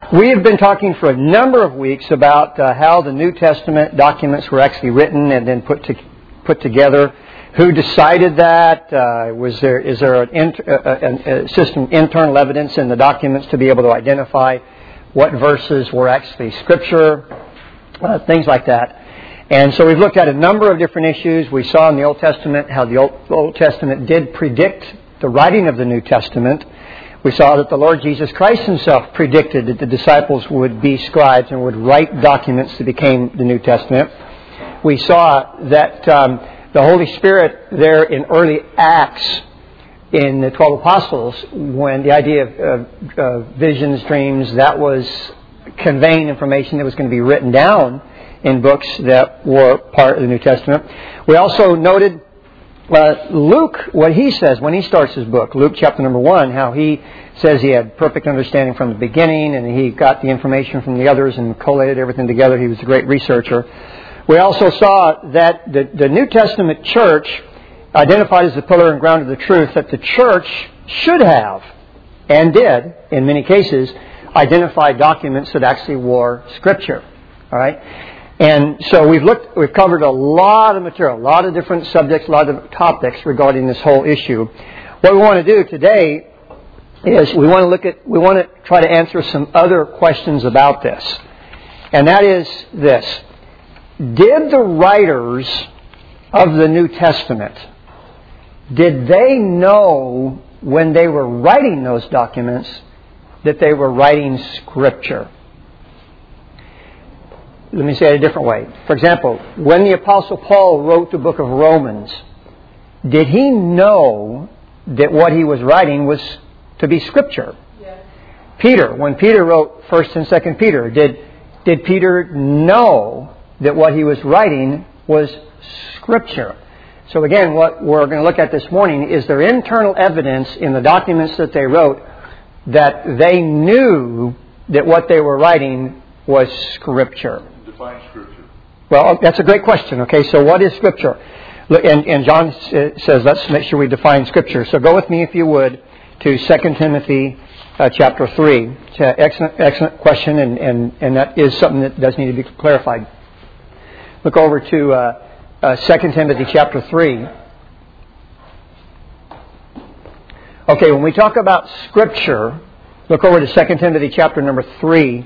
We have been talking for a number of weeks about how the New Testament documents were actually written and then put together. Who decided that? Is there a system of internal evidence in the documents to be able to identify what verses were actually Scripture? Things like that. And so we've looked at a number of different issues. We saw in the Old Testament how the Old Testament did predict the writing of the New Testament. We saw that the Lord Jesus Christ Himself predicted that the disciples would be scribes and would write documents that became the New Testament. We saw that the Holy Spirit there in early Acts in the 12 Apostles, when the idea of visions, dreams, that was conveying information that was going to be written down in books that were part of the New Testament. We also noted Luke, what he says when he starts his book, Luke chapter number 1, how he says he had perfect understanding from the beginning and he got the information from the others and collated everything together. He was a great researcher. We also saw that the New Testament church, identified as the pillar and ground of the truth, that the church should have, and did, in many cases, identify documents that actually were Scripture. All right? And so we've covered a lot of material, a lot of different subjects, a lot of topics regarding this whole issue. What we want to do today is we want to try to answer some other questions about this. And that is this. Did the writers of the New Testament, did they know when they were writing those documents that they were writing Scripture? Let me say it a different way. For example, when the Apostle Paul wrote the book of Romans, did he know that what he was writing was to be Scripture? Yes. Peter, when Peter wrote 1st and 2nd Peter, did Peter know that what he was writing was Scripture? So again, what we're going to look at this morning is there internal evidence in the documents that they wrote that they knew that what they were writing was Scripture. Define Scripture. Well, that's a great question. Okay, so what is Scripture? And John says, let's make sure we define Scripture. So go with me, if you would, to 2 Timothy chapter 3. It's an excellent question, and that is something that does need to be clarified. Look over to 2 Timothy chapter 3. Okay, when we talk about Scripture, look over to 2 Timothy chapter number 3.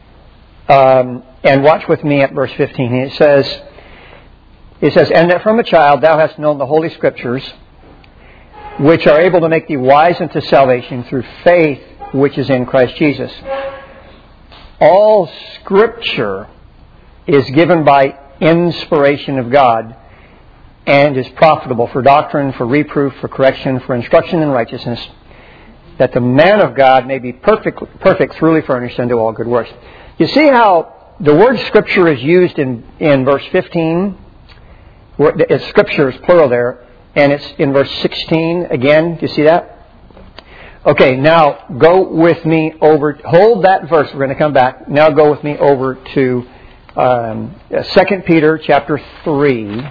And watch with me at verse 15. It says, "And that from a child thou hast known the Holy Scriptures, which are able to make thee wise unto salvation through faith which is in Christ Jesus. All Scripture is given by inspiration of God, and is profitable for doctrine, for reproof, for correction, for instruction in righteousness, that the man of God may be perfect, thoroughly furnished unto all good works." You see how the word Scripture is used in verse 15? Scripture is plural there. And it's in verse 16 again. Do you see that? Okay, now go with me over. Hold that verse. We're going to come back. Now go with me over to 2 Peter chapter 3.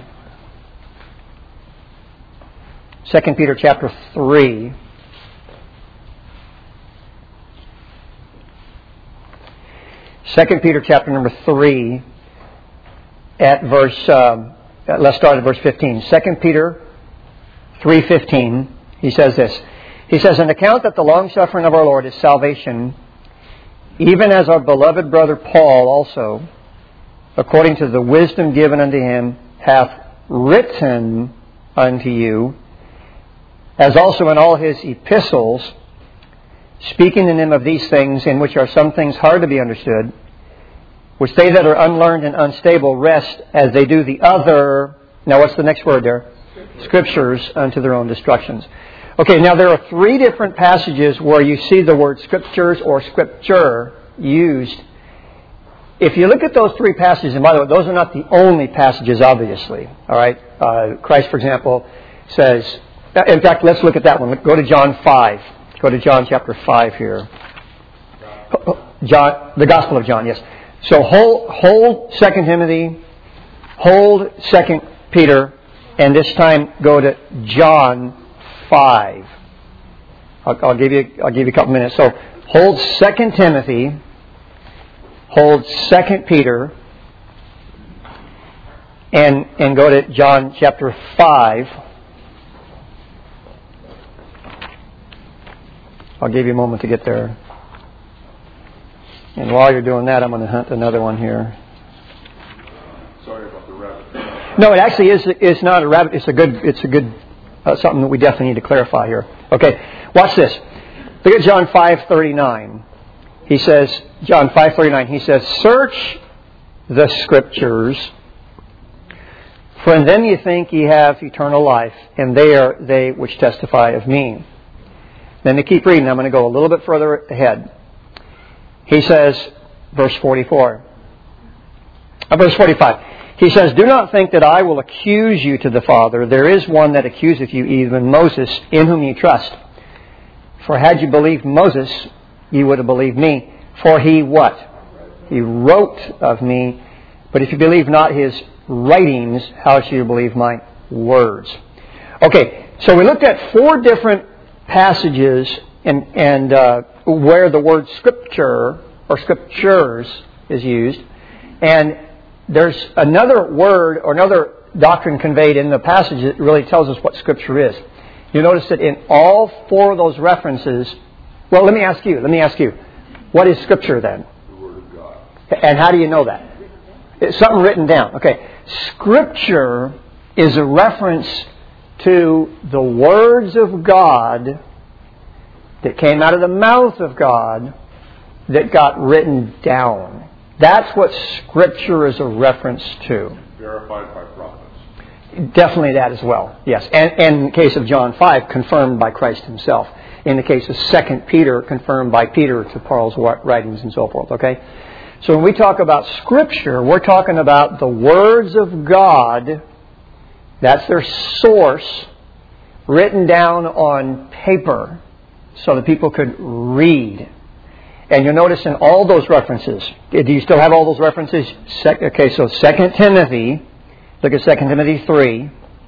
2 Peter chapter 3. 2 Peter chapter number 3 at verse, let's start at verse 15. 2 Peter 3:15, he says this. He says, "An account that the long-suffering of our Lord is salvation, even as our beloved brother Paul also, according to the wisdom given unto him, hath written unto you, as also in all his epistles, speaking in them of these things, in which are some things hard to be understood, which they that are unlearned and unstable rest as they do the other," now what's the next word there? Scriptures unto their own destructions. Okay, now there are 3 different passages where you see the word Scriptures or Scripture used. If you look at those 3 passages, and by the way, those are not the only passages, obviously. All right, Christ, for example, says. In fact, let's look at that one. Go to John 5. Go to John chapter 5 here. John, the Gospel of John, yes. So hold 2 Timothy, hold 2 Peter, and this time go to John 5. I'll give you a couple minutes. So hold 2 Timothy hold 2 Peter and go to John chapter 5. I'll give you a moment to get there. And while you're doing that, I'm going to hunt another one here. Sorry about the rabbit. No, it actually is. It's not a rabbit. It's a good something that we definitely need to clarify here. Okay, watch this. Look at John 5:39. He says, John 5:39. He says, "Search the Scriptures, for in them you think ye have eternal life, and they are they which testify of me." Then to keep reading, I'm going to go a little bit further ahead. He says, verse 45. He says, "Do not think that I will accuse you to the Father. There is one that accuseth you, even Moses, in whom ye trust. For had you believed Moses, ye would have believed me. For he what? He wrote of me. But if you believe not his writings, how shall you believe my words?" Okay, so we looked at 4 different passages and where the word Scripture or Scriptures is used. And there's another word or another doctrine conveyed in the passage that really tells us what Scripture is. You notice that in all 4 of those references, well, let me ask you, what is Scripture then? The Word of God. And how do you know that? It's something written down. Okay, Scripture is a reference to the words of God that came out of the mouth of God that got written down. That's what Scripture is a reference to. Verified by prophets. Definitely that as well, yes. And in the case of John 5, confirmed by Christ Himself. In the case of 2 Peter, confirmed by Peter to Paul's writings and so forth, okay? So when we talk about Scripture, we're talking about the words of God. That's their source, written down on paper so that people could read. And you'll notice in all those references, do you still have all those references? Okay, so 2 Timothy, look at 2 Timothy 3.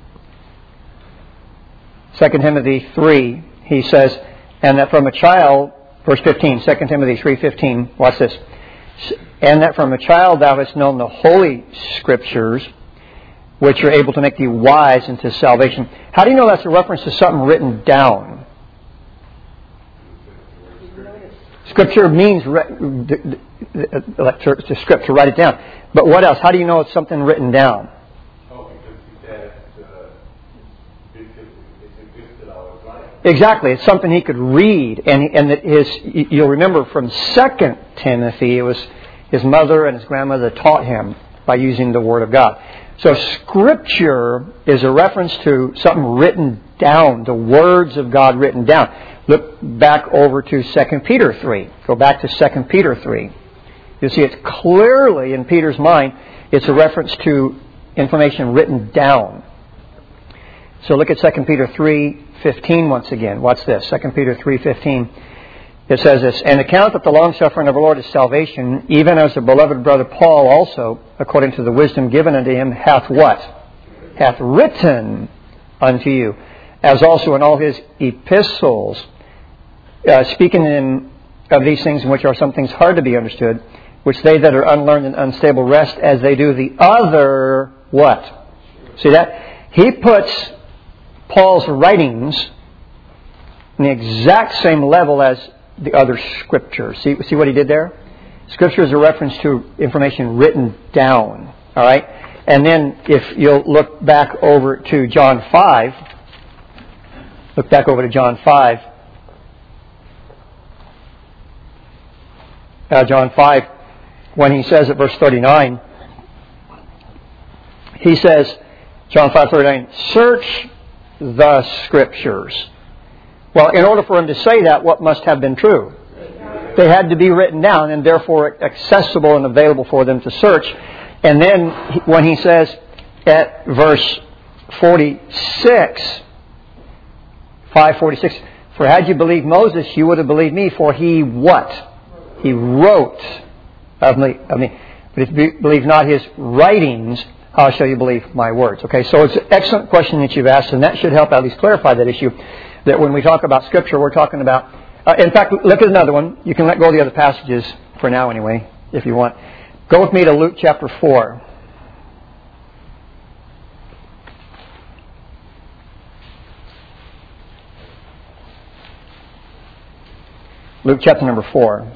2 Timothy 3, he says, "And that from a child," verse 15, 2 Timothy 3:15, watch this. "And that from a child thou hast known the Holy Scriptures, which are able to make thee wise unto salvation." How do you know that's a reference to something written down? Scripture means to script, to write it down. But what else? How do you know it's something written down? Oh, because he said it's existed all his life. Exactly. It's something he could read. And that you'll remember from 2 Timothy, it was his mother and his grandmother that taught him by using the Word of God. So Scripture is a reference to something written down, the words of God written down. Look back over to 2 Peter 3. Go back to 2 Peter 3. You'll see it's clearly in Peter's mind, it's a reference to information written down. So look at 2 Peter 3:15 once again. Watch this. 2 Peter 3:15. It says this, "And account that the longsuffering of our Lord is salvation, even as the beloved brother Paul also, according to the wisdom given unto him, hath what? Hath written unto you, as also in all his epistles, speaking of these things in which are some things hard to be understood, which they that are unlearned and unstable rest as they do the other," what? See that? He puts Paul's writings on the exact same level as the other Scriptures. See what he did there? Scripture is a reference to information written down. All right? And then if you'll look back over to John 5, look back over to John 5. John 5, when he says at verse 39, he says, John 5:39, "Search the Scriptures." Well, in order for him to say that, what must have been true? They had to be written down and therefore accessible and available for them to search. And then when he says at verse 46, 5:46, "For had you believed Moses, you would have believed me, for he what? He wrote of me. But if you believe not his writings, how shall you believe my words?" Okay, so it's an excellent question that you've asked, and that should help at least clarify that issue. That when we talk about Scripture, we're talking about... in fact, look at another one. You can let go of the other passages for now anyway. if you want. Go with me to Luke chapter 4. Luke chapter number 4.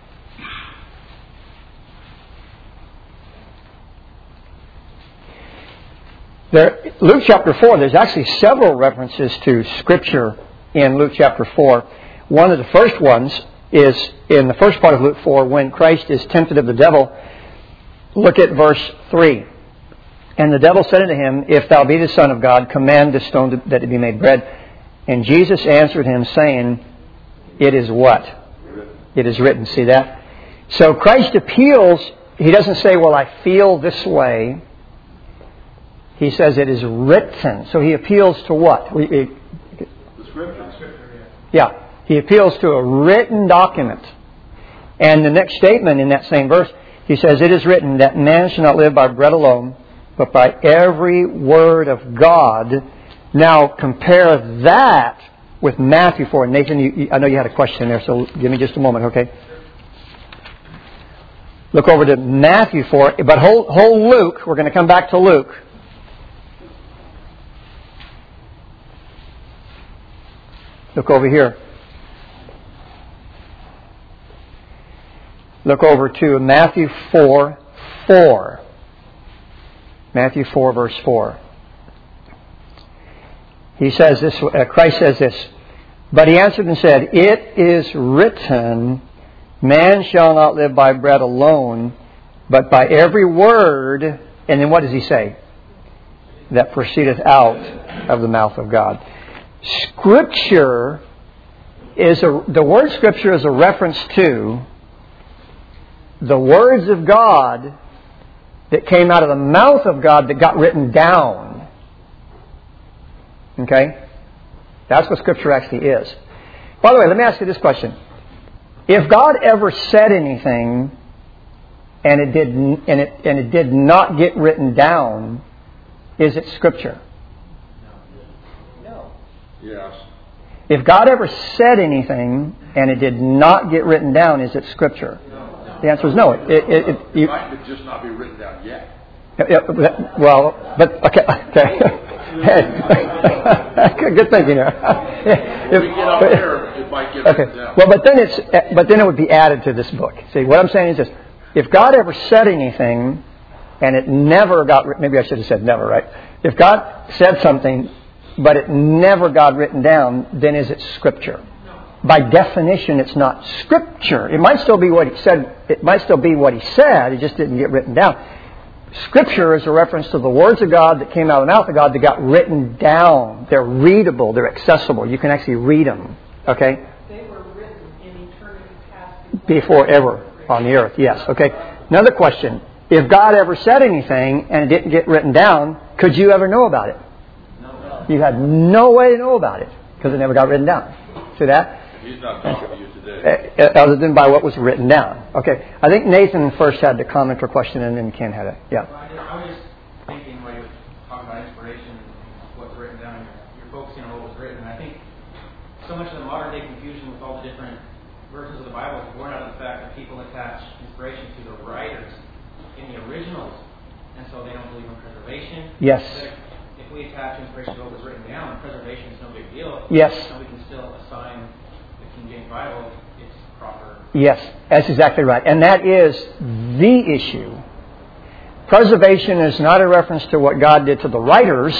Luke chapter 4, there's actually several references to Scripture in Luke chapter 4. One of the first ones is in the first part of Luke 4 when Christ is tempted of the devil. Look at verse 3. And the devil said unto him, If thou be the Son of God, command this stone that it be made bread. And Jesus answered him, saying, It is what? It is written. See that? So Christ appeals. He doesn't say, well, I feel this way. He says it is written. So he appeals to what? The Scripture. Yeah. He appeals to a written document. And the next statement in that same verse, he says, It is written that man shall not live by bread alone, but by every word of God. Now compare that with Matthew 4. Nathan, I know you had a question there, so give me just a moment, okay? Look over to Matthew 4, but hold Luke. We're going to come back to Luke. Look over here. Look over to Matthew 4:4. Matthew 4, verse 4. He says this. Christ says this. But he answered and said, It is written, Man shall not live by bread alone, but by every word. And then what does he say? That proceedeth out of the mouth of God. Scripture is the word Scripture is a reference to the words of God that came out of the mouth of God that got written down. Okay? That's what Scripture actually is. By the way, let me ask you this question. If God ever said anything and it did not get written down, is it Scripture? No. Yes. If God ever said anything and it did not get written down, is it Scripture? No. The answer is no. It might just not be written down yet. Well, but okay. Good thinking here. If we get out there, it might get written down. Well, but then it would be added to this book. See, what I'm saying is this: if God ever said anything and it never got, maybe I should have said never, right? If God said something but it never got written down, then is it Scripture? By definition, it's not Scripture. It might still be what he said. It might still be what he said. It just didn't get written down. Scripture is a reference to the words of God that came out of the mouth of God that got written down. They're readable. They're accessible. You can actually read them. Okay? They were written in eternity past. Before ever on the earth. Yes. Okay. Another question. If God ever said anything and it didn't get written down, could you ever know about it? No. You had no way to know about it because it never got written down. See that? He's not talking to you today. Other than by what was written down. Okay. I think Nathan first had the comment or question and then Ken had it. Yeah. Well, I was just thinking while you were talking about inspiration and what's written down, you're focusing on what was written. And I think so much of the modern day confusion with all the different versions of the Bible is born out of the fact that people attach inspiration to the writers in the originals. And so they don't believe in preservation. Yes. If we attach inspiration to what was written down, preservation is no big deal. Yes. And we can still assign the King James Bible its proper. Yes, that's exactly right. And that is the issue. Preservation is not a reference to what God did to the writers.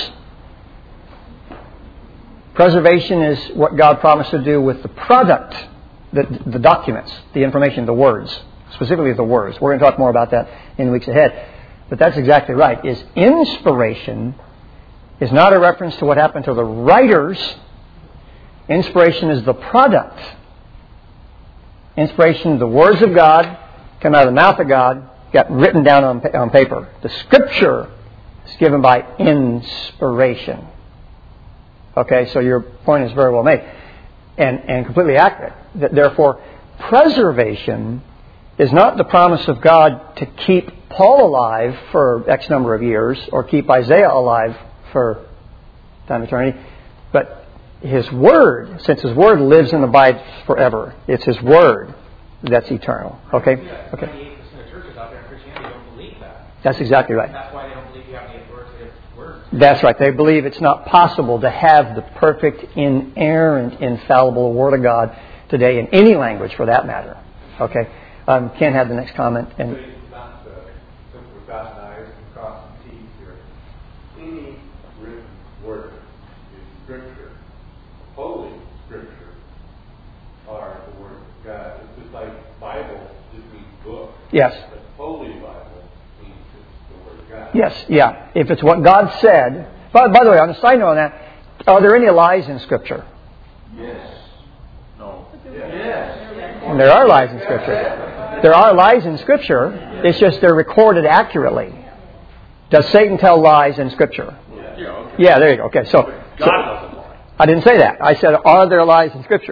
Preservation is what God promised to do with the product, the documents, the information, the words, specifically the words. We're going to talk more about that in the weeks ahead. But that's exactly right. Is inspiration is not a reference to what happened to the writers. Inspiration is the product. Inspiration, the words of God, come out of the mouth of God, got written down on paper. The Scripture is given by inspiration. Okay, so your point is very well made and completely accurate. Therefore, preservation is not the promise of God to keep Paul alive for X number of years or keep Isaiah alive for time eternity, but His Word, since His Word lives and abides forever, it's His Word that's eternal. Okay? Okay. 98% of churches out there in Christianity don't believe that. That's exactly right. And that's why they don't believe you have the authoritative words. That's right. They believe it's not possible to have the perfect, inerrant, infallible Word of God today in any language, for that matter. Okay. Ken had the next comment. And so it's not simply dotting I's and crossing T's here. Any written word is Scripture. Holy Scripture are the Word of God. It's just like Bible just means book. yes. But Holy Bible means it's the Word of God. Yes, yeah. If it's what God said. By the way, on a side note on that, are there any lies in Scripture? Yes. No. Yes. There are lies in Scripture. There are lies in Scripture. It's just they're recorded accurately. Does Satan tell lies in Scripture? Yeah, okay. Yeah, there you go. Okay, so God doesn't lie. I didn't say that. I said, are there lies in Scripture?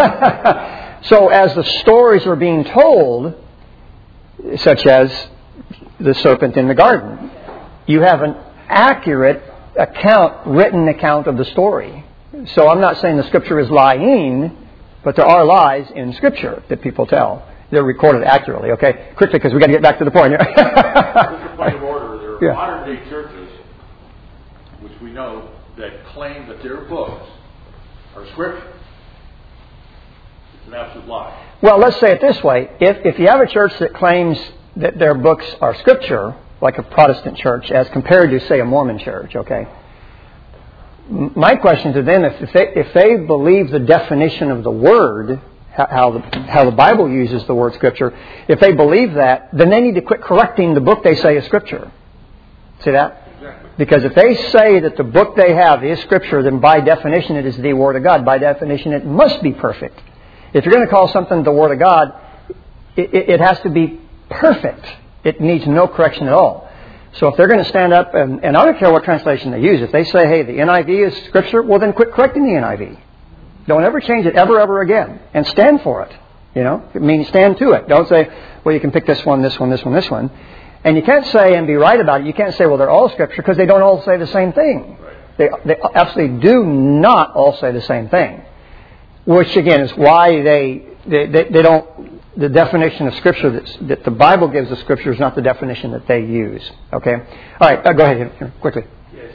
So as the stories are being told, such as the serpent in the garden, you have an accurate written account of the story. So I'm not saying the Scripture is lying, but there are lies in Scripture that people tell. They're recorded accurately, okay? Quickly, because we've got to get back to the point here. Just a point of order. There are modern-day churches, which we know, that claim that their books are Scripture. It's an absolute lie. Well, let's say it this way. If you have a church that claims that their books are Scripture, like a Protestant church, as compared to, say, a Mormon church, okay? My question to them, if they believe the definition of the Word, how the Bible uses the word Scripture, if they believe that, then they need to quit correcting the book they say is Scripture. See that? Exactly. Because if they say that the book they have is Scripture, then by definition it is the Word of God. By definition it must be perfect. If you're going to call something the Word of God, it has to be perfect. It needs no correction at all. So if they're going to stand up, and I don't care what translation they use, if they say, hey, the NIV is Scripture, well then quit correcting the NIV. Don't ever change it ever again. And stand for it. You know? It means stand to it. Don't say, well, you can pick this one, this one, this one, this one. And you can't say and be right about it. You can't say, well, they're all Scripture, because they don't all say the same thing. Right. They absolutely do not all say the same thing. Which, again, is why they don't... The definition of Scripture that the Bible gives of Scripture is not the definition that they use. Okay? All right, go ahead here, quickly. Yes,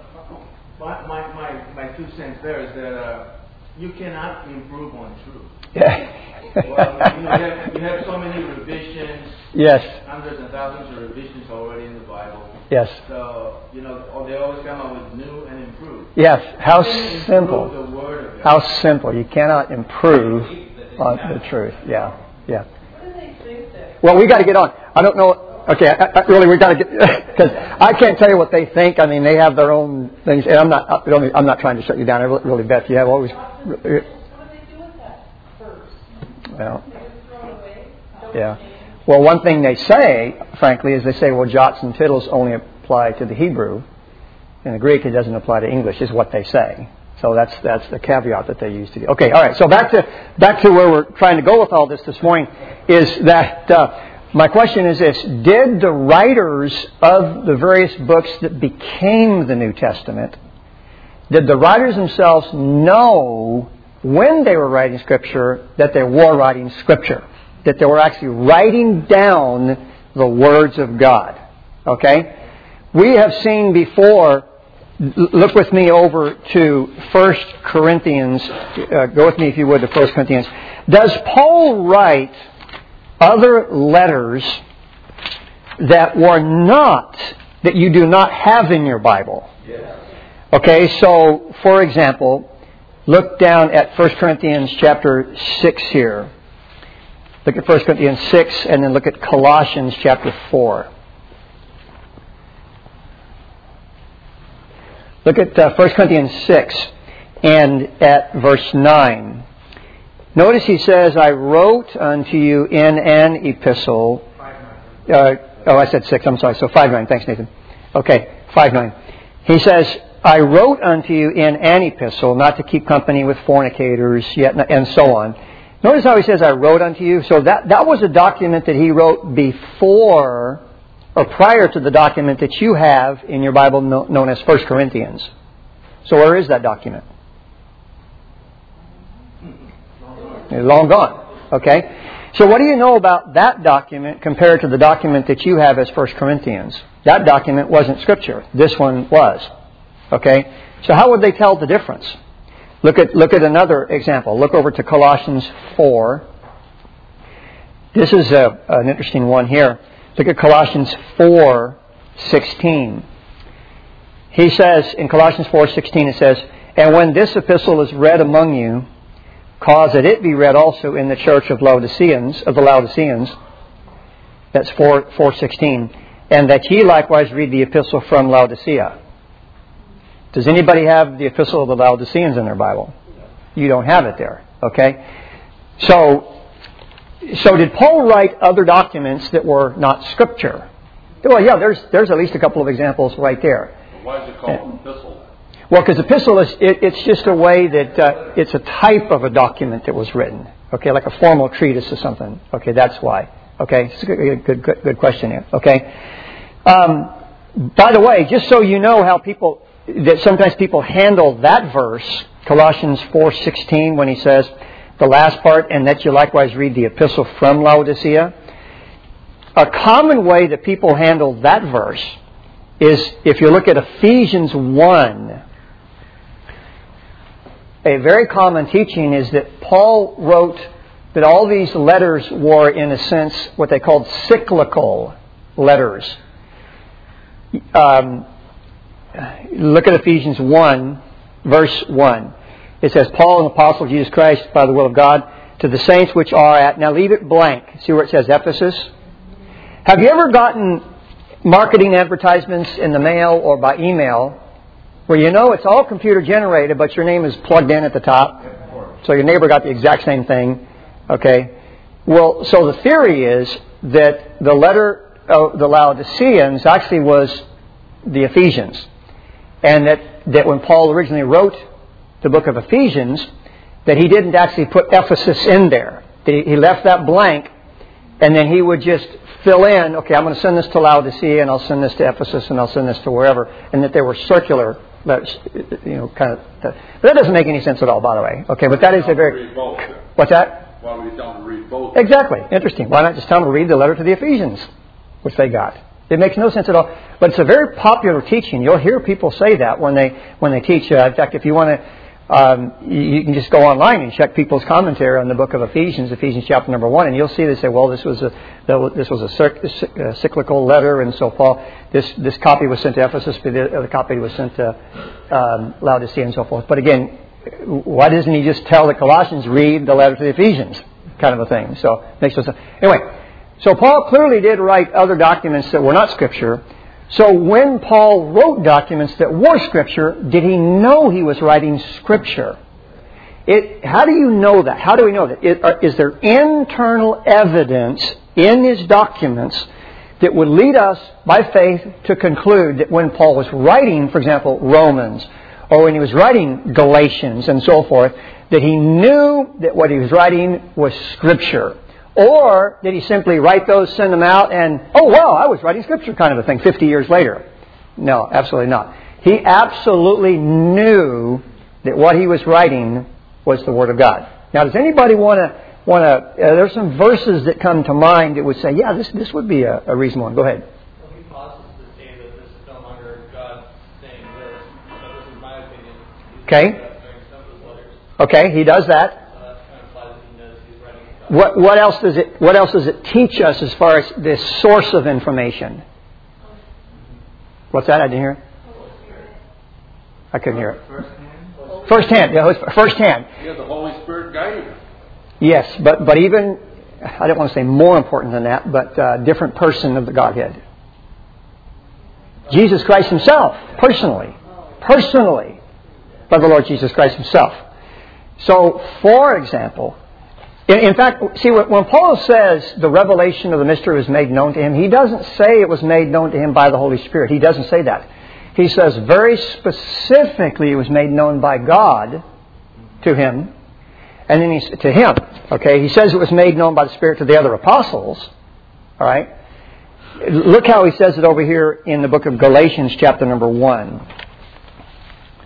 my 2 cents there is that you cannot improve on truth. Yeah. Well, you have so many revisions. Yes. Hundreds and thousands of revisions already in the Bible. Yes. So, they always come up with new and improved. Yes. How simple. The Word of God. How simple. You cannot improve on the truth. Yeah. Yeah. What do they think that? Well, we got to get on. I don't know. Okay, really, we got to get, because I can't tell you what they think. I mean, they have their own things, and I'm not trying to shut you down. I really, Beth, you have always. What do they do with that first? Well, They just throw it away? Don't yeah. change? Well, one thing they say, frankly, is they say, well, jots and tittles only apply to the Hebrew. In the Greek, it doesn't apply to English, is what they say. So that's the caveat that they use to. Okay, all right. So back to where we're trying to go with all this morning is that my question is this: did the writers of the various books that became the New Testament, did the writers themselves know when they were writing Scripture that they were writing Scripture, that they were actually writing down the words of God? Okay, we have seen before. Look with me over to 1 Corinthians. Go with me, if you would, to 1 Corinthians. Does Paul write other letters that you do not have in your Bible? Yes. Okay, so, for example, look down at 1 Corinthians chapter 6 here. Look at 1 Corinthians 6, and then look at Colossians chapter 4. Look at 1 Corinthians 6 and at verse 9. Notice he says, I wrote unto you in an epistle. I said 6, I'm sorry. So 5:9. Thanks, Nathan. Okay, 5:9. He says, I wrote unto you in an epistle not to keep company with fornicators, yet, and so on. Notice how he says, I wrote unto you. So that was a document that he wrote before or prior to the document that you have in your Bible known as 1 Corinthians. So where is that document? It's long gone. Okay? So what do you know about that document compared to the document that you have as 1 Corinthians? That document wasn't Scripture. This one was. Okay? So how would they tell the difference? Look at another example. Look over to Colossians 4. This is an interesting one here. Look at Colossians 4:16. He says, in Colossians 4:16, it says, "And when this epistle is read among you, cause that it be read also in the church of the Laodiceans." That's 4:16. "And that ye likewise read the epistle from Laodicea." Does anybody have the epistle of the Laodiceans in their Bible? You don't have it there. Okay? So did Paul write other documents that were not Scripture? Well, yeah, there's at least a couple of examples right there. Why is it called an epistle? Well, because epistle it's just a way that it's a type of a document that was written. Okay, like a formal treatise or something. Okay, that's why. Okay, it's a good question here. Okay. By the way, just so you know how sometimes people handle that verse, Colossians 4:16, when he says the last part, "and that you likewise read the epistle from Laodicea." A common way that people handle that verse is if you look at Ephesians 1. A very common teaching is that Paul wrote that all these letters were, in a sense, what they called cyclical letters. Look at Ephesians 1, verse 1. It says, "Paul, an apostle of Jesus Christ, by the will of God, to the saints which are at..." Now leave it blank. See where it says Ephesus? Have you ever gotten marketing advertisements in the mail or by email where you know it's all computer generated, but your name is plugged in at the top? So your neighbor got the exact same thing. Okay. Well, so the theory is that the letter of the Laodiceans actually was the Ephesians. And that when Paul originally wrote the book of Ephesians, that he didn't actually put Ephesus in there. He left that blank, and then he would just fill in, okay, I'm going to send this to Laodicea, and I'll send this to Ephesus, and I'll send this to wherever, and that they were circular, kind of. But that doesn't make any sense at all, by the way. Okay, but that is a very... What's that? Why would he tell them to read both? Exactly. Interesting. Why not just tell them to read the letter to the Ephesians, which they got? It makes no sense at all. But it's a very popular teaching. You'll hear people say that when they teach. In fact, if you want to, you can just go online and check people's commentary on the book of Ephesians chapter number 1, and you'll see they say, well, this was a cyclical letter, and so Paul, this copy was sent to Ephesus, but the other copy was sent to Laodicea, and so forth. But again, why doesn't he just tell the Colossians, read the letter to the Ephesians, kind of a thing? So it makes no sense. Anyway. So Paul clearly did write other documents that were not Scripture. So when Paul wrote documents that were Scripture, did he know he was writing Scripture? How do you know that? How do we know that? Is there internal evidence in his documents that would lead us, by faith, to conclude that when Paul was writing, for example, Romans, or when he was writing Galatians and so forth, that he knew that what he was writing was Scripture? Or did he simply write those, send them out, and, oh, well, I was writing Scripture kind of a thing 50 years later? No, absolutely not. He absolutely knew that what he was writing was the Word of God. Now, does anybody want to there's some verses that come to mind that would say, yeah, this would be a reasonable one. Go ahead. Well, he pauses to say that this is no longer God saying this, but this is my opinion. Okay. Okay, he does that. What else does it teach us as far as this source of information? What's that? I didn't hear it. I couldn't hear it. Firsthand. Yeah, firsthand. Yeah, the Holy Spirit guided him. Yes, but even, I don't want to say more important than that, but different person of the Godhead. Jesus Christ Himself, personally, by the Lord Jesus Christ Himself. So, for example, in fact, see, when Paul says the revelation of the mystery was made known to him, he doesn't say it was made known to him by the Holy Spirit. He doesn't say that. He says very specifically it was made known by God to him, and then to him. Okay, he says it was made known by the Spirit to the other apostles. All right, look how he says it over here in the book of Galatians, chapter number 1.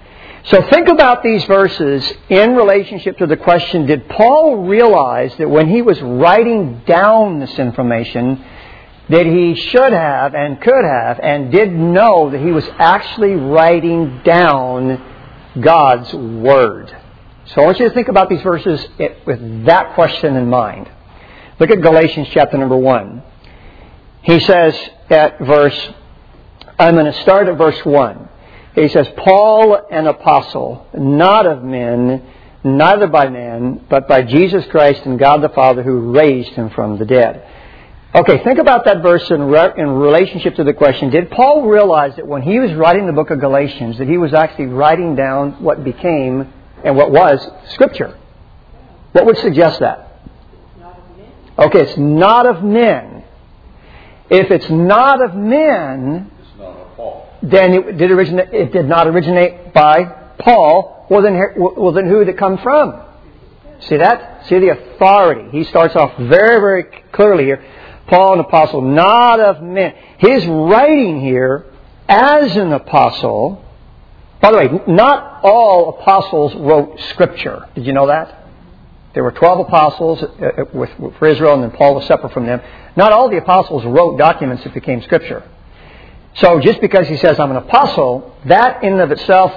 So think about these verses in relationship to the question, did Paul realize that when he was writing down this information, that he should have and could have and did know that he was actually writing down God's Word? So I want you to think about these verses with that question in mind. Look at Galatians chapter number 1. He says at I'm going to start at verse 1. He says, Paul, an apostle, not of men, neither by man, but by Jesus Christ and God the Father who raised him from the dead. Okay, think about that verse in relationship to the question, did Paul realize that when he was writing the book of Galatians, that he was actually writing down what became and what was Scripture? What would suggest that? Okay, it's not of men. If it's not of men, then it did not originate by Paul. Well, then who did it come from? See that? See the authority. He starts off very, very clearly here. Paul, an apostle, not of men. His writing here as an apostle. By the way, not all apostles wrote Scripture. Did you know that? There were 12 apostles for Israel, and then Paul was separate from them. Not all the apostles wrote documents that became Scripture. So just because he says, I'm an apostle, that in and of itself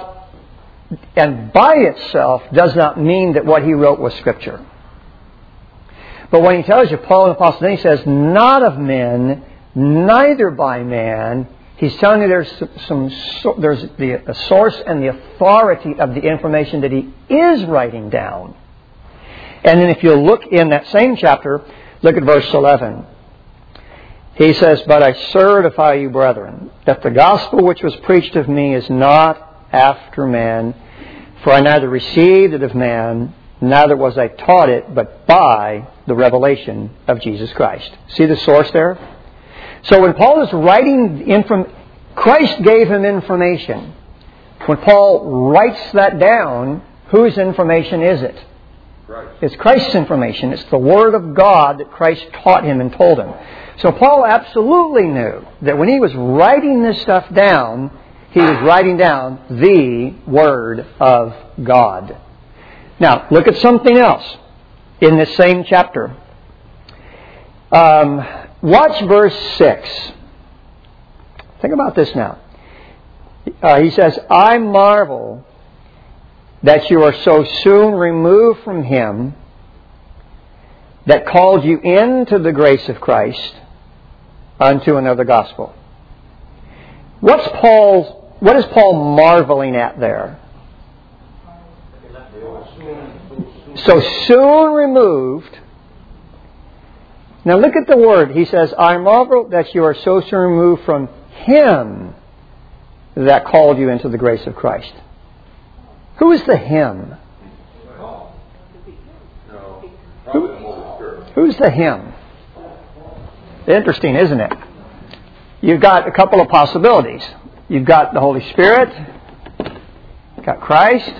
and by itself does not mean that what he wrote was Scripture. But when he tells you, Paul, an apostle, then he says, not of men, neither by man, he's telling you there's the source and the authority of the information that he is writing down. And then if you look in that same chapter, look at verse 11. He says, but I certify you, brethren, that the gospel which was preached of me is not after man, for I neither received it of man, neither was I taught it, but by the revelation of Jesus Christ. See the source there? So when Paul is writing, Christ gave him information. When Paul writes that down, whose information is it? Christ. It's Christ's information. It's the Word of God that Christ taught him and told him. So Paul absolutely knew that when he was writing this stuff down, he was writing down the Word of God. Now, look at something else in this same chapter. Watch verse 6. Think about this now. He says, I marvel that you are so soon removed from Him that called you into the grace of Christ unto another gospel. What is Paul marveling at there? So soon removed. Now look at the word. He says, I marvel that you are so soon removed from Him that called you into the grace of Christ. Who is the Him? Who's the Him? Interesting, isn't it? You've got a couple of possibilities. You've got the Holy Spirit, you've got Christ,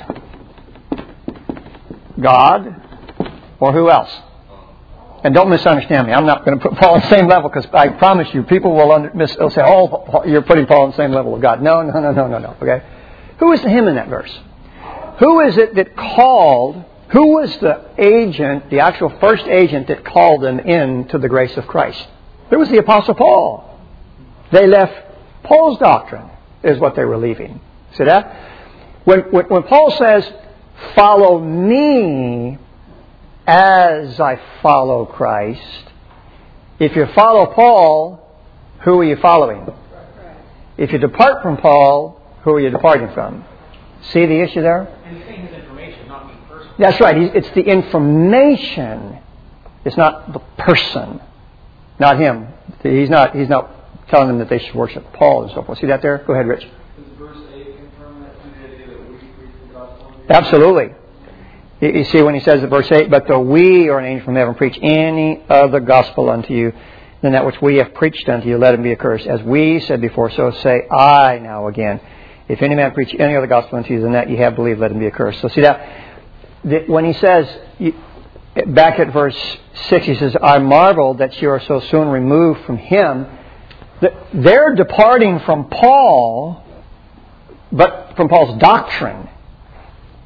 God, or who else? And don't misunderstand me. I'm not going to put Paul on the same level, because I promise you, people will say, oh, you're putting Paul on the same level of God. No. Okay? Who is the Him in that verse? Who is it that called, who was the agent, the actual first agent that called them into the grace of Christ? It was the Apostle Paul. They left Paul's doctrine, is what they were leaving. See that? When Paul says, follow me as I follow Christ, if you follow Paul, who are you following? If you depart from Paul, who are you departing from? See the issue there? And he's saying his information, not me personally. That's right. It's the information. It's not the person. Not him. He's not telling them that they should worship Paul and so forth. See that there? Go ahead, Rich. Does verse 8 confirm that to the idea that we preach the gospel? Absolutely. You see when he says in verse 8, but though we or an angel from heaven preach any other gospel unto you than that which we have preached unto you, let him be accursed. As we said before, so say I now again. If any man preach any other gospel unto you than that ye have believed, let him be accursed. So see that? When he says, back at verse 6, he says, I marvel that you are so soon removed from Him. They're departing from Paul, but from Paul's doctrine.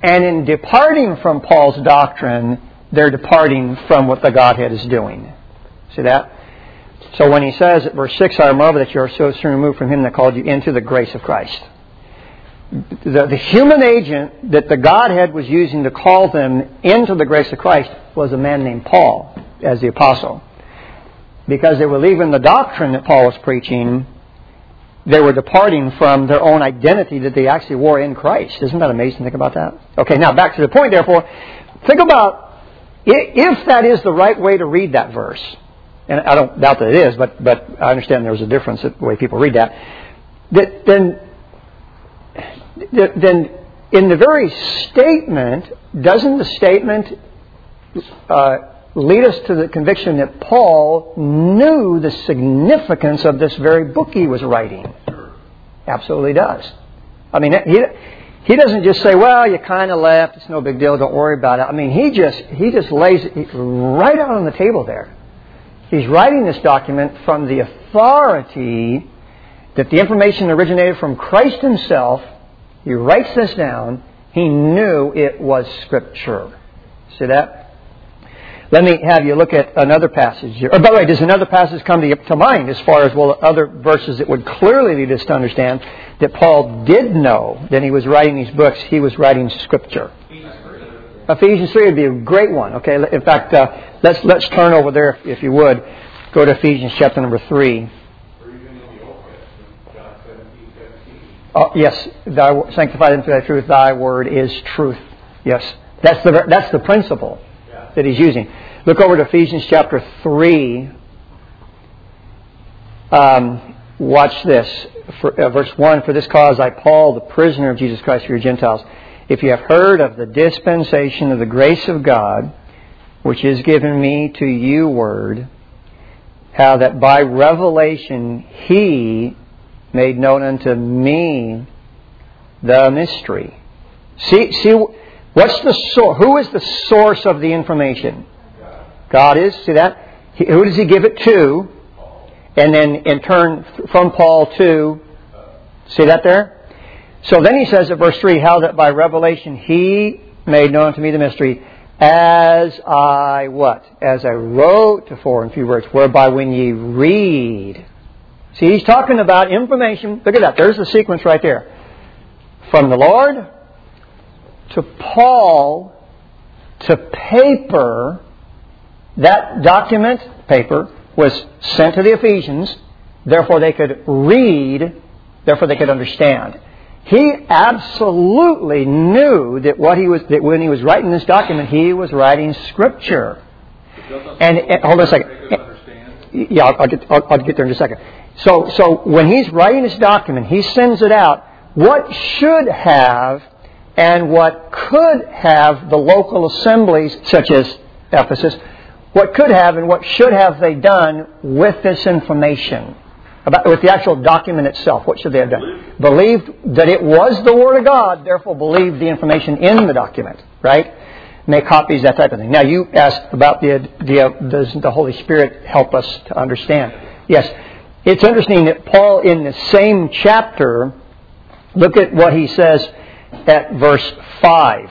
And in departing from Paul's doctrine, they're departing from what the Godhead is doing. See that? So when he says at verse 6, I marvel that you are so soon removed from Him that called you into the grace of Christ. The human agent that the Godhead was using to call them into the grace of Christ was a man named Paul, as the apostle. Because they were leaving the doctrine that Paul was preaching, they were departing from their own identity that they actually wore in Christ. Isn't that amazing to think about that? Okay, now back to the point, therefore. Think about if that is the right way to read that verse. And I don't doubt that it is, but I understand there's a difference in the way people read that. Then in the very statement, doesn't the statement lead us to the conviction that Paul knew the significance of this very book he was writing? Absolutely does. I mean, he doesn't just say, well, you kind of left, it's no big deal, don't worry about it. I mean, he just lays it right out on the table there. He's writing this document from the authority that the information originated from Christ Himself. He writes this down. He knew it was Scripture. See that? Let me have you look at another passage here. Oh, by the way, does another passage come to mind as far as, well, other verses that would clearly lead us to understand that Paul did know that he was writing these books, he was writing Scripture? Ephesians 3 would be a great one. Okay, in fact, let's turn over there if you would. Go to Ephesians chapter number 3. Oh, yes, sanctify them through thy truth. Thy word is truth. Yes, that's the principle that he's using. Look over to Ephesians chapter 3. Watch this. Verse 1, for this cause I, Paul, the prisoner of Jesus Christ for you Gentiles, if you have heard of the dispensation of the grace of God, which is given me to you word, how that by revelation He made known unto me the mystery. See, what's the source? Who is the source of the information? God is. See that? Who does He give it to? And then in turn from Paul to, see that there? So then he says at verse 3, how that by revelation He made known to me the mystery, as I what? As I wrote before in few words, whereby when ye read. See, he's talking about information. Look at that. There's the sequence right there. From the Lord to Paul to paper. That document, paper, was sent to the Ephesians. Therefore they could read. Therefore they could understand. He absolutely knew that that when he was writing this document, he was writing Scripture. And hold on a second. Yeah, I'll get there in just a second. So when he's writing this document, he sends it out. What should have and what could have the local assemblies, such as Ephesus, what could have and what should have they done with this information? With the actual document itself, what should they have done? Believed that it was the Word of God, therefore believed the information in the document, right? Make copies, that type of thing. Now you asked about does the Holy Spirit help us to understand? Yes. It's interesting that Paul in the same chapter, look at what he says at verse 5.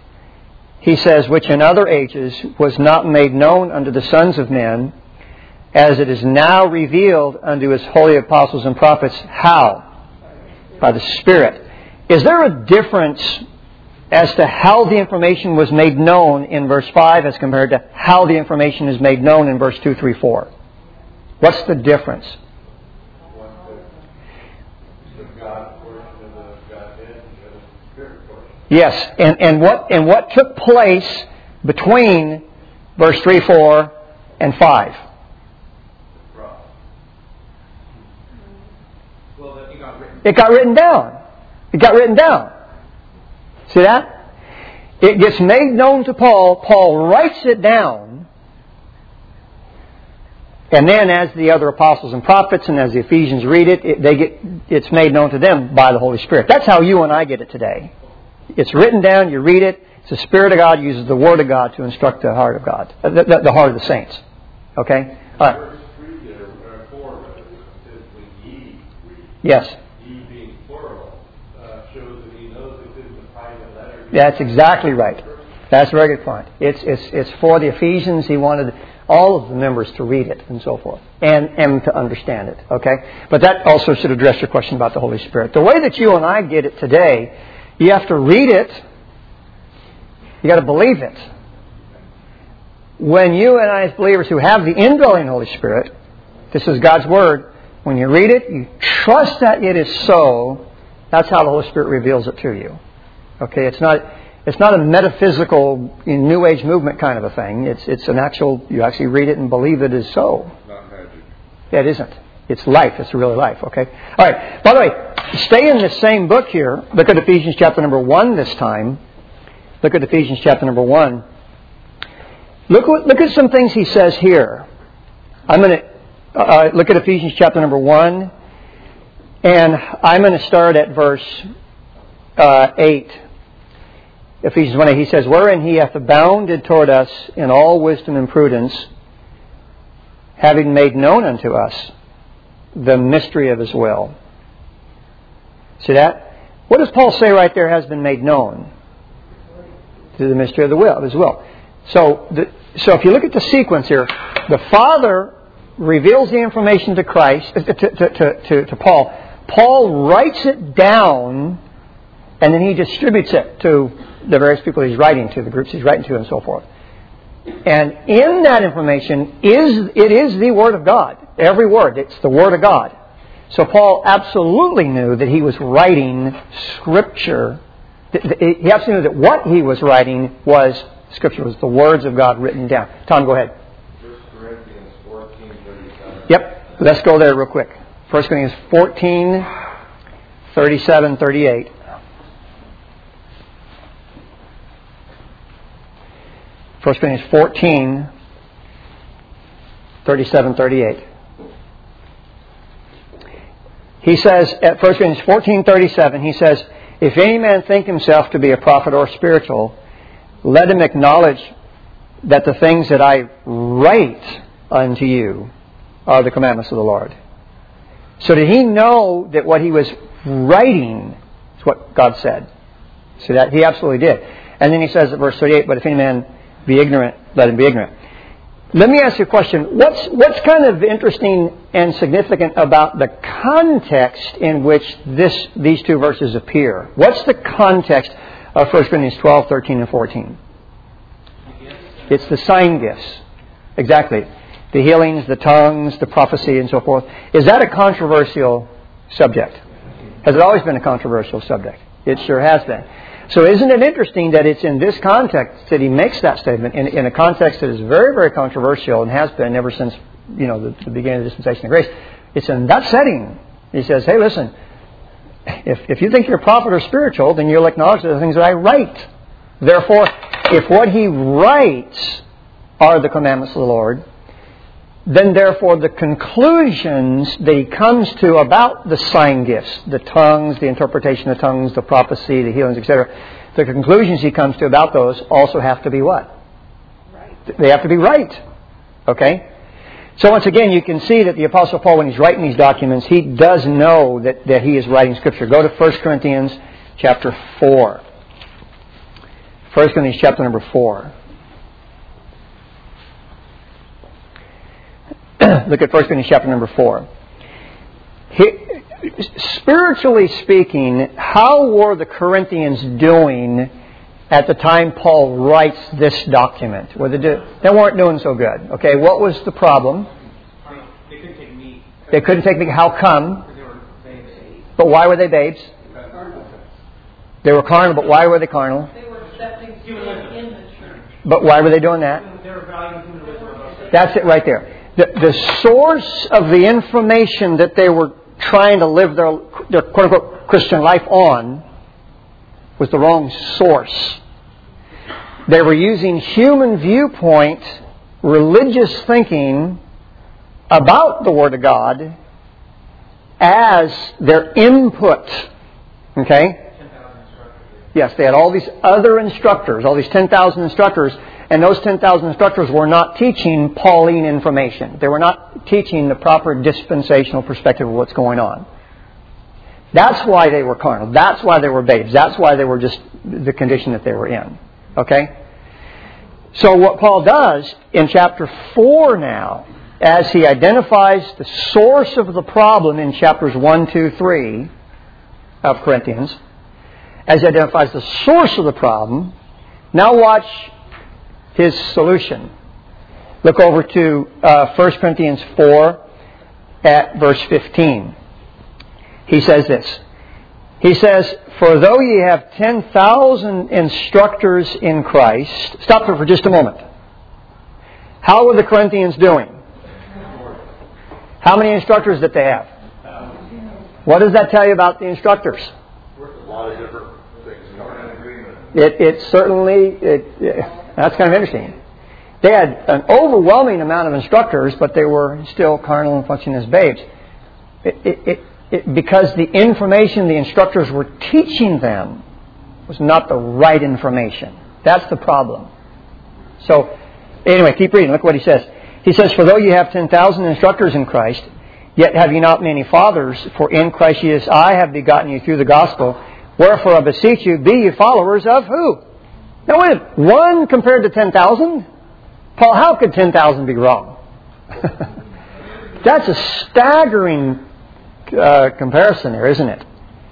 He says, which in other ages was not made known unto the sons of men, as it is now revealed unto His holy apostles and prophets. How? By the Spirit. Is there a difference as to how the information was made known in verse 5 as compared to how the information is made known in verse 2, 3, 4? What's the difference? Yes, and what took place between verse 3, 4, and 5? It got written down. It got written down. See that? It gets made known to Paul. Paul writes it down. And then as the other apostles and prophets and as the Ephesians read it, it's made known to them by the Holy Spirit. That's how you and I get it today. It's written down, you read it. It's the Spirit of God uses the Word of God to instruct the heart of God, the heart of the saints. Okay? All right. Verse 3 there, 4, says when ye read. Yes. Ye being plural shows that he knows it's in the private letter. That's exactly right. That's a very good point. It's for the Ephesians. He wanted all of the members to read it and so forth, and to understand it. Okay? But that also should address your question about the Holy Spirit. The way that you and I get it today, you have to read it. You got to believe it. When you and I, as believers who have the indwelling Holy Spirit, this is God's Word. When you read it, you trust that it is so. That's how the Holy Spirit reveals it to you. Okay? It's not a metaphysical New Age movement kind of a thing. It's an actual, you actually read it and believe it is so. Not magic. Yeah, it isn't. It's life. It's really life. Okay? All right. By the way, stay in the same book here. Look at Ephesians chapter number 1 this time. Look at Ephesians chapter number 1. Look at some things he says here. I'm going to look at Ephesians chapter number 1. And I'm going to start at verse 8. Ephesians 1:8, he says, wherein he hath abounded toward us in all wisdom and prudence, having made known unto us the mystery of his will. See that? What does Paul say right there has been made known? To the mystery of the will, of his will. So if you look at the sequence here, the Father reveals the information to Christ, to Paul. Paul writes it down, and then he distributes it to the various people he's writing to, the groups he's writing to, and so forth. And in that information is the Word of God. Every word, it's the Word of God. So Paul absolutely knew that he was writing Scripture. He absolutely knew that what he was writing was Scripture, was the words of God written down. Tom, go ahead. 1 Corinthians 14:37. Yep, let's go there real quick. 1 Corinthians 14:37-38. 1 Corinthians 14:37-38. He says, at 1 Corinthians 14:37, he says, if any man think himself to be a prophet or spiritual, let him acknowledge that the things that I write unto you are the commandments of the Lord. So did he know that what he was writing is what God said? See that? He absolutely did. And then he says at verse 38, but if any man be ignorant, let him be ignorant. Let me ask you a question. What's kind of interesting and significant about the context in which these two verses appear? What's the context of 1 Corinthians 12, 13, and 14? It's the sign gifts. Exactly. The healings, the tongues, the prophecy, and so forth. Is that a controversial subject? Has it always been a controversial subject? It sure has been. So isn't it interesting that it's in this context that he makes that statement, in a context that is very, very controversial and has been ever since the beginning of the dispensation of grace. It's in that setting. He says, hey, listen, if you think you're a prophet or spiritual, then you'll acknowledge the things that I write. Therefore, if what he writes are the commandments of the Lord, then therefore the conclusions that he comes to about the sign gifts, the tongues, the interpretation of tongues, the prophecy, the healings, etc., the conclusions he comes to about those also have to be what? Right. They have to be right. Okay? So once again, you can see that the Apostle Paul, when he's writing these documents, he does know that he is writing Scripture. Go to 1 Corinthians chapter 4. 1 Corinthians chapter number 4. Look at 1 Corinthians chapter number 4. Spiritually speaking, how were the Corinthians doing at the time Paul writes this document? They weren't doing so good. Okay, what was the problem? They couldn't take meat. They couldn't take meat. How come? Because they were babes. But why were they babes? They were carnal, but why were they carnal? They were accepting sin in the church. But why were they doing that? They were valuing human wisdom. That's it right there. The source of the information that they were trying to live their quote-unquote Christian life on was the wrong source. They were using human viewpoint, religious thinking about the Word of God as their input. Okay? Yes, they had all these other instructors, all these 10,000 instructors, and those 10,000 instructors were not teaching Pauline information. They were not teaching the proper dispensational perspective of what's going on. That's why they were carnal. That's why they were babes. That's why they were just the condition that they were in. Okay? So what Paul does in chapter 4 now, as he identifies the source of the problem in chapters 1, 2, 3 of Corinthians, as he identifies the source of the problem, now watch his solution. Look over to 1 Corinthians 4 at verse 15. He says this. He says, "For though ye have 10,000 instructors in Christ..." Stop there for just a moment. How were the Corinthians doing? How many instructors did they have? What does that tell you about the instructors? A lot of different things coming in agreement. It certainly, that's kind of interesting. They had an overwhelming amount of instructors, but they were still carnal and functioning as babes. Because the information the instructors were teaching them was not the right information. That's the problem. So, anyway, keep reading. Look what he says. He says, "For though you have 10,000 instructors in Christ, yet have you not many fathers, for in Christ Jesus I have begotten you through the gospel. Wherefore I beseech you, be ye followers of" who? Now wait a minute. 1 compared to 10,000? Paul, how could 10,000 be wrong? That's a staggering comparison there, isn't it?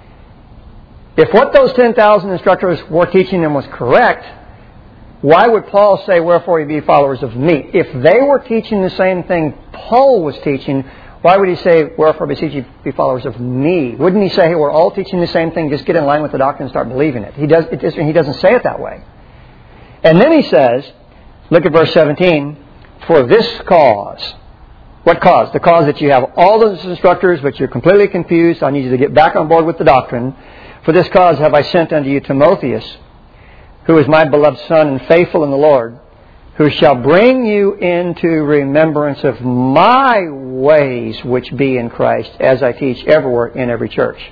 If what those 10,000 instructors were teaching them was correct, why would Paul say, "Wherefore ye be followers of me"? If they were teaching the same thing Paul was teaching, why would he say, "Wherefore beseech ye be followers of me"? Wouldn't he say, "Hey, we're all teaching the same thing, just get in line with the doctrine and start believing it"? He doesn't say it that way. And then he says, look at verse 17, "For this cause..." What cause? The cause that you have all those instructors, but you're completely confused. I need you to get back on board with the doctrine. "For this cause have I sent unto you Timotheus, who is my beloved son and faithful in the Lord, who shall bring you into remembrance of my ways which be in Christ, as I teach everywhere in every church."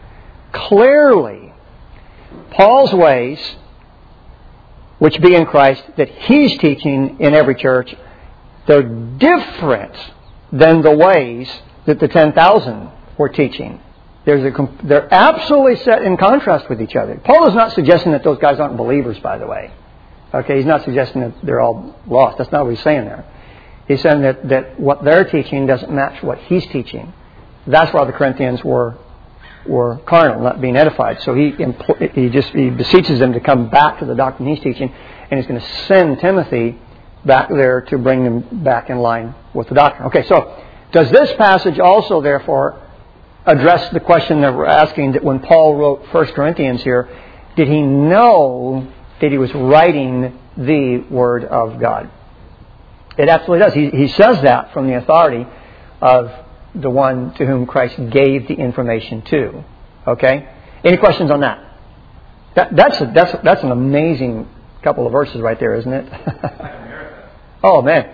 Clearly, Paul's ways which be in Christ that he's teaching in every church, they're different than the ways that the 10,000 were teaching. They're absolutely set in contrast with each other. Paul is not suggesting that those guys aren't believers, by the way. Okay, he's not suggesting that they're all lost. That's not what he's saying there. He's saying that what they're teaching doesn't match what he's teaching. That's why the Corinthians were carnal, not being edified. So he beseeches them to come back to the doctrine he's teaching, and he's going to send Timothy back there to bring them back in line with the doctrine. Okay, so does this passage also, therefore, address the question that we're asking, that when Paul wrote 1 Corinthians here, did he know that he was writing the Word of God? It absolutely does. He says that from the authority of the one to whom Christ gave the information to. Okay? Any questions on that? That's an amazing couple of verses right there, isn't it? Oh, man.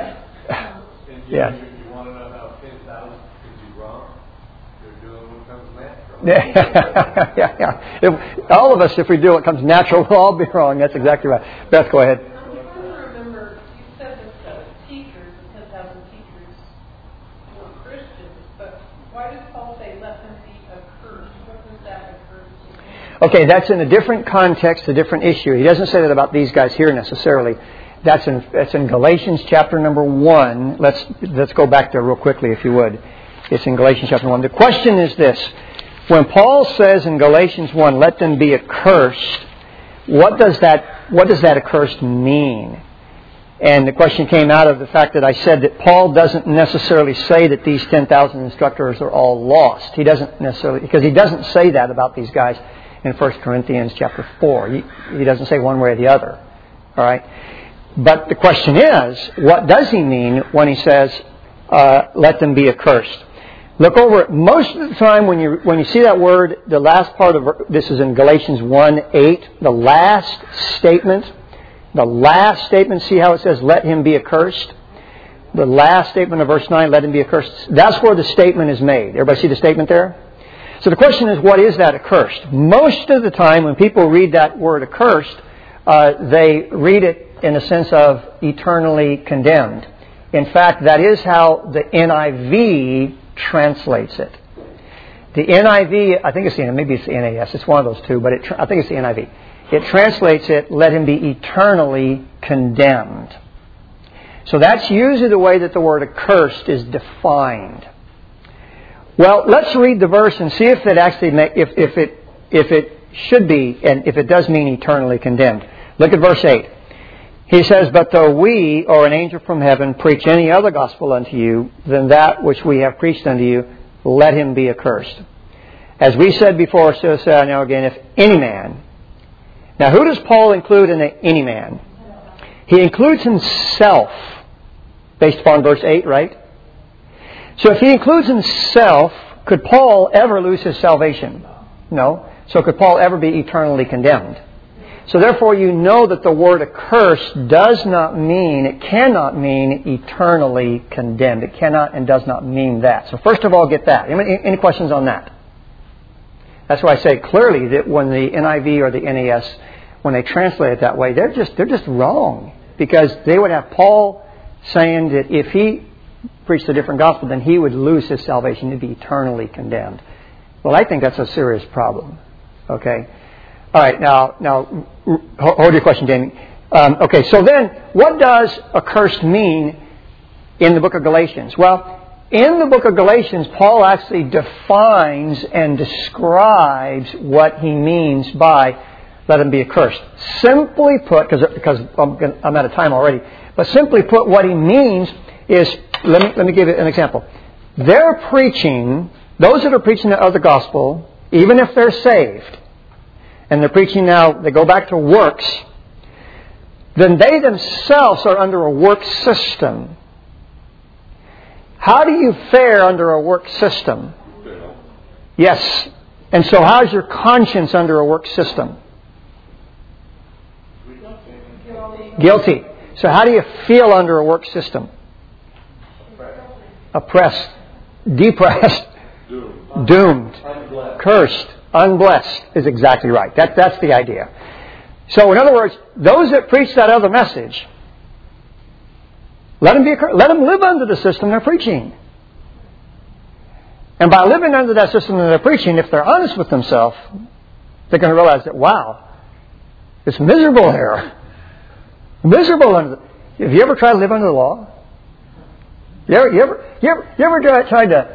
Yeah. You want to know how 10,000 could be wrong? They're doing what comes natural. Yeah. All of us, if we do what comes natural, we'll all be wrong. That's exactly right. Beth, go ahead. I'm trying to remember, you said that teachers, the 10,000 teachers, were Christians, but why does Paul say, "Let them be accursed"? What does that accursed mean? Okay, that's in a different context, a different issue. He doesn't say that about these guys here necessarily. That's in Galatians chapter number 1. Let's go back there real quickly, if you would. It's in Galatians chapter 1. The question is this. When Paul says in Galatians 1, "Let them be accursed," what does that accursed mean? And the question came out of the fact that I said that Paul doesn't necessarily say that these 10,000 instructors are all lost. He doesn't necessarily, because he doesn't say that about these guys in 1 Corinthians chapter 4. He doesn't say one way or the other. All right? But the question is, what does he mean when he says, "Let them be accursed"? Look over it. Most of the time when you see that word, the last part of this is in Galatians 1:8, the last statement. The last statement, see how it says, "Let him be accursed"? The last statement of verse 9, "Let him be accursed." That's where the statement is made. Everybody see the statement there? So the question is, what is that accursed? Most of the time when people read that word accursed, they read it in a sense of eternally condemned. In fact, that is how the NIV translates it. The NIV, I think it's maybe it's the NAS. It's one of those two, but I think it's the NIV. It translates it, let him be eternally condemned. So that's usually the way that the word accursed is defined. Well, let's read the verse and see if it actually if it should be and if it does mean eternally condemned. Look at verse 8. He says, "But though we or an angel from heaven preach any other gospel unto you than that which we have preached unto you, let him be accursed. As we said before, so say I now again, if any man." Now, who does Paul include in the any man? He includes himself, based upon verse 8, right? So if he includes himself, could Paul ever lose his salvation? No. So could Paul ever be eternally condemned? So therefore you know that the word accursed cannot mean eternally condemned. It cannot and does not mean that. So first of all, get that. Any questions on that? That's why I say clearly that when the NIV or the NAS, when they translate it that way, they're just wrong. Because they would have Paul saying that if he preached a different gospel, then he would lose his salvation. He'd be eternally condemned. Well, I think that's a serious problem. Okay? All right, now, hold your question, Jamie. Okay, so then, what does accursed mean in the book of Galatians? Well, in the book of Galatians, Paul actually defines and describes what he means by let him be accursed. Simply put, because I'm out of time already, but simply put, what he means is, let me give you an example. They're preaching, those that are preaching the other gospel, even if they're saved, and they're preaching now, they go back to works, then they themselves are under a work system. How do you fare under a work system? Yes. And so how's your conscience under a work system? Guilty. So how do you feel under a work system? Oppressed. Depressed. Doomed. Cursed. Unblessed is exactly right. That's the idea. So in other words, those that preach that other message, let them live under the system they're preaching. And by living under that system that they're preaching, if they're honest with themselves, they're going to realize that, wow, it's miserable here. Miserable under the... Have you ever tried to live under the law? You ever tried to...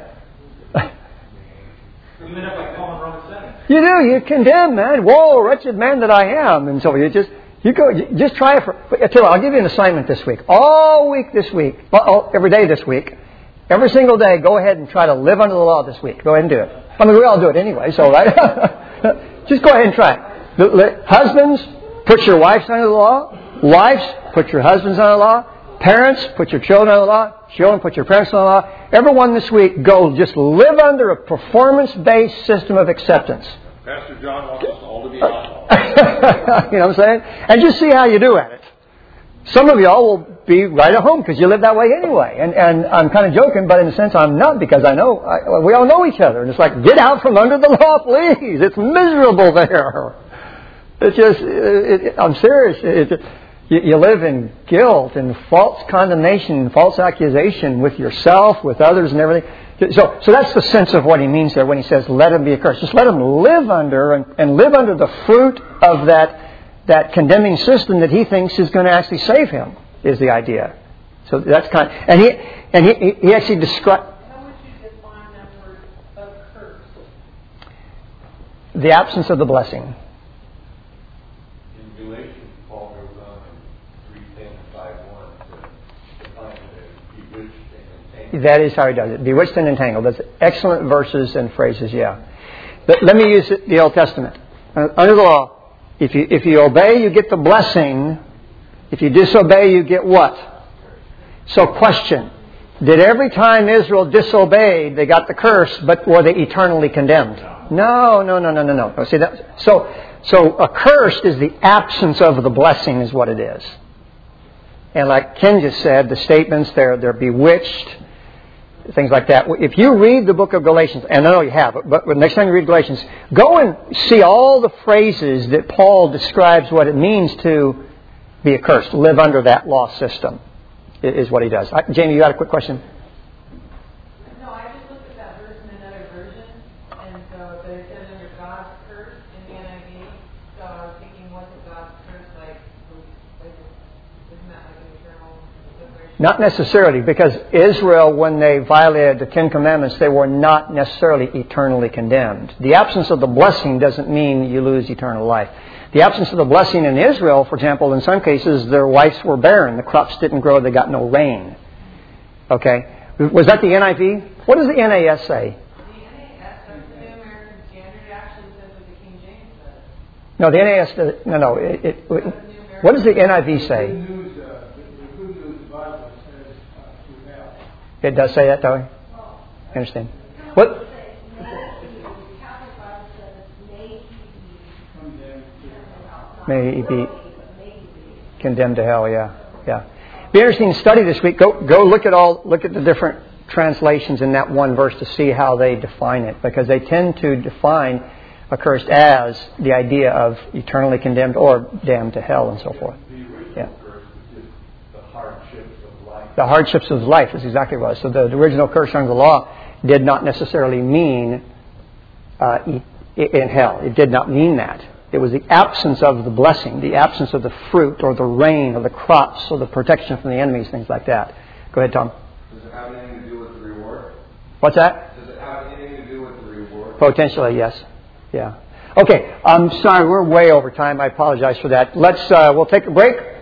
You end up like Paul in Romans 7. You do. You condemn, man. Woe, wretched man that I am. And so you just try it for... I'll give you an assignment this week. All week this week. Every day this week. Every single day, go ahead and try to live under the law this week. Go ahead and do it. I mean, we all do it anyway, so right? Just go ahead and try it. Husbands, put your wives under the law. Wives, put your husbands under the law. Parents, put your children under the law. Children, put your parents under the law. Everyone this week, go just live under a performance-based system of acceptance. Pastor John wants us all to be outlaws. You know what I'm saying? And just see how you do at it. Some of y'all will be right at home because you live that way anyway. And I'm kind of joking, but in a sense I'm not, because I know, we all know each other. And it's like, get out from under the law, please. It's miserable there. It's just, I'm serious. You live in guilt and false condemnation and false accusation with yourself, with others and everything. So that's the sense of what he means there when he says, let him be accursed. Just let him live under and live under the fruit of that condemning system that he thinks is going to actually save him, is the idea. So that's kind of, and he actually describes. How would you define that word accursed? The absence of the blessing. In Galatians, Paul goes on in 3:10 and 5:1 to define it as bewitched and entangled. That is how he does it. Bewitched and entangled. That's excellent verses and phrases, yeah. Let me use the Old Testament. Under the law, if you obey, you get the blessing. If you disobey, you get what? So question. Did every time Israel disobeyed, they got the curse, but were they eternally condemned? No. See that? So accursed is the absence of the blessing is what it is. And like Ken just said, the statements, they're bewitched, things like that. If you read the book of Galatians, and I know you have, but next time you read Galatians, go and see all the phrases that Paul describes what it means to be accursed, live under that law system, is what he does. Jamie, you got a quick question? No, I just looked at that verse in another version, and so it says under God's curse in the NIV. So I was thinking, wasn't God's curse isn't that like an eternal separation? Not necessarily, because Israel, when they violated the Ten Commandments, they were not necessarily eternally condemned. The absence of the blessing doesn't mean you lose eternal life. The absence of the blessing in Israel, for example, in some cases, their wives were barren. The crops didn't grow. They got no rain. Okay? Was that the NIV? What does the NAS say? The NAS, that's the New American Standard. It actually says what the King James says. No, the NAS does, no. What does the NIV say? The Good News Bible says to hell. It does say that, though? I understand. What? May he be condemned to hell, yeah. Be interesting to study this week. Go look at the different translations in that one verse to see how they define it, because they tend to define accursed as the idea of eternally condemned or damned to hell and so forth. The original curse is just the hardships of life. The hardships of life is exactly what it was. So the original curse under the law did not necessarily mean in hell. It did not mean that. It was the absence of the blessing, the absence of the fruit or the rain or the crops or the protection from the enemies, things like that. Go ahead, Tom. Does it have anything to do with the reward? What's that? Does it have anything to do with the reward? Potentially, yes. Yeah. Okay. I'm sorry, we're way over time. I apologize for that. We'll take a break.